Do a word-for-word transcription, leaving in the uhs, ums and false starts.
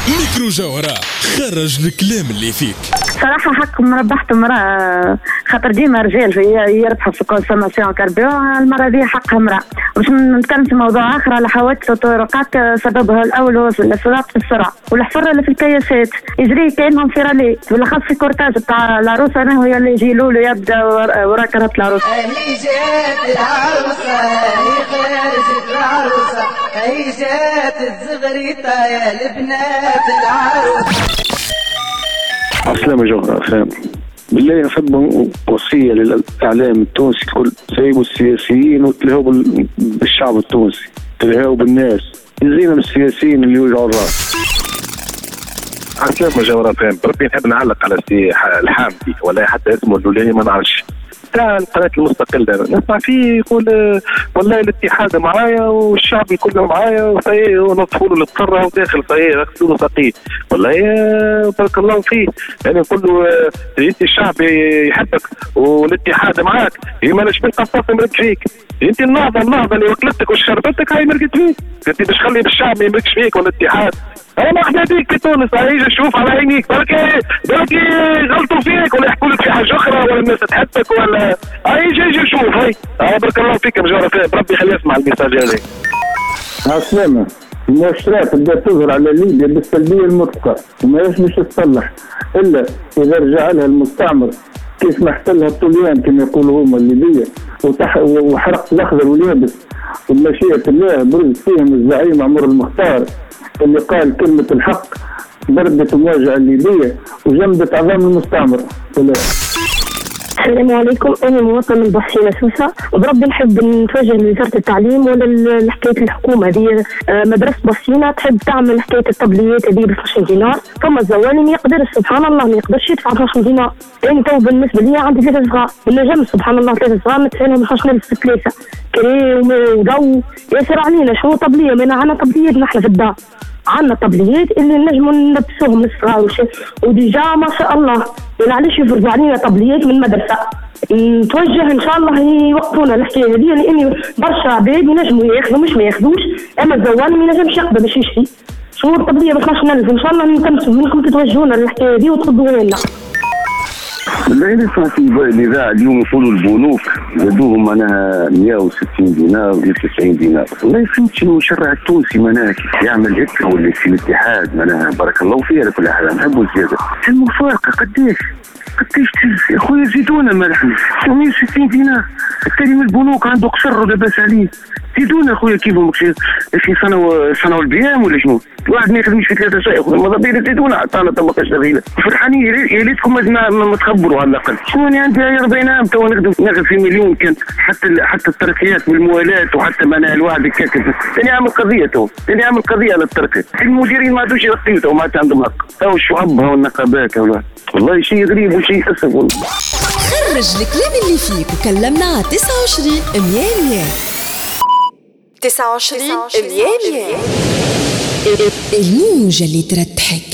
ميكرو جوهرة خرج الكلام اللي فيك. صراحة حق مربحت مرأة خاطر ديما رجال يربحوا في كونسوماسيون كاربيون، المرة دي حقها مرأة. باش نتكلم في موضوع آخر على حوادث الطرقات، سببها الأول هو السرعة في السرعة والحفرة اللي في الكياسات، يجري كأنهم في رالي، بالأخص في كورتاج تاع العروسة أنا هي اللي يجيلوا له يبدا ورا كرهت العروسة. هي جات العروسة هي خرجت العروسة هي جات الزغريطة يا البنات العروسة. عسلامة جوهرة فهم بالله نحب وصية للإعلام التونسي الكل، سيبوا السياسيين وتلهوا بالشعب التونسي، تلهوا بالناس، يزينا من السياسيين اللي يوجعوا الراس. عسلامة جوهرة فهم بربي نحب نعلق على السي الحامدي ولا حتى اسمه اللولاني ما نعرفش تاع القناة المستقلة، نسمع فيه يقول والله الاتحاد معايا والشعب كله معايا وصحيح ونطفوا له القرة وداخل صحيح غسلوا له ساقيه، والله بارك الله فيه يعني نقول له انت الشعب يحبك والاتحاد معاك، هي مالش بالقصاص يمرق فيك، انت النهضة النهضة اللي وكلتك وشربتك هاي مرقت فيك، انت باش خلي بالشعب ما يمرقش فيك والاتحاد. انا احنا بيك في تونس يجي شوف على عينيك بركي بركي غلطوا فيك ولا يحكوا لك في حاجه اخرى ولا الناس تحبك ولا يجي يجي شوف هاي آه بارك الله فيك يا مجرى فيه بربي يخليه يسمع الميساج هذا. عسلامة المؤشرات بدها تظهر على ليبيا بالسلبية المطلقة وما باش تصلح الا اذا رجع لها المستعمر كيف ما احتلها الطليان كما يقولوا هما الليبية وحرق الاخضر واليابس ومشيئة الله برز فيهم الزعيم عمر المختار اللي قال كلمة الحق بردت المواجهة الليبية وجمدت عظام المستعمر. السلام عليكم، أنا مواطن من بحسينة سوسة وبربي نحب نتوجه لوزارة التعليم ولا لحكاية الحكومة هذه. مدرسة بحسينة تحب تعمل حكاية الطبليات هذه ب اثناش دينار، ثم الزواني ما يقدرش سبحان الله ما يقدرش يدفع اثناش دينار. يعني تو بالنسبة لي عندي ثلاثة صغار والنجم سبحان الله ثلاثة صغار متفاهمين ما نخش نلبس ثلاثة كري وضو ياسر علينا شنو طبلية، ما عندنا طبليات نحن في الدار، عندنا طبليات اللي نجموا نلبسوهم للصغار وديجا ما شاء الله، يعني علاش يفرضوا علينا طبليات من المدرسة؟ نتوجه ان شاء الله يوقفونا الحكايه هذه لاني برشا عباد ينجموا ياخذوا مش ما ياخذوش، اما الزواني ما ينجمش يقبل باش يشتري شهور طبليه ما اثناش نلف. ان شاء الله نتمسوا منكم تتوجهونا للحكايه هذه وتردوها لنا. بالله نسمع في الاذاعه اليوم يقولوا البنوك زادوهم معناها مئة وستين دينار ولا تسعين دينار، والله ما فهمتش المشرع التونسي معناها كيف يعمل هيك ولا في الاتحاد معناها بارك الله فيه على كل حال نحبوا زياده. المفارقه قداش قداش يا خويا زيدونا مالحنا مئة وستين دينار، التالي من البنوك عنده قشر ولاباس عليه، زيدونا خويا كيفهم في صنعوا صنعوا البيام ولا شنو؟ الواحد ما يخدمش في ثلاثة ساعات خويا ماذا بينا زيدونا عطانا طبقة شغيلة فرحانين يا ريتكم ما تخبروا على الأقل. شنو أنا عندي أربعين عام تو نخدم ناخذ في مليون كان حتى حتى الترقيات والموالات وحتى معناها الواحد كاتب ثاني عامل قضية تو ثاني عامل قضية على الترقية، المديرين ما عندوش يرقيوا تو ما عندهم حق تو الشعب والنقابات والله شيء غريب وشيء أسف والله. خرج الكلام اللي فيك وكلمنا على تسعة وعشرين مية مية تسعة وعشرين مية مية الموجة اللي ترتحك.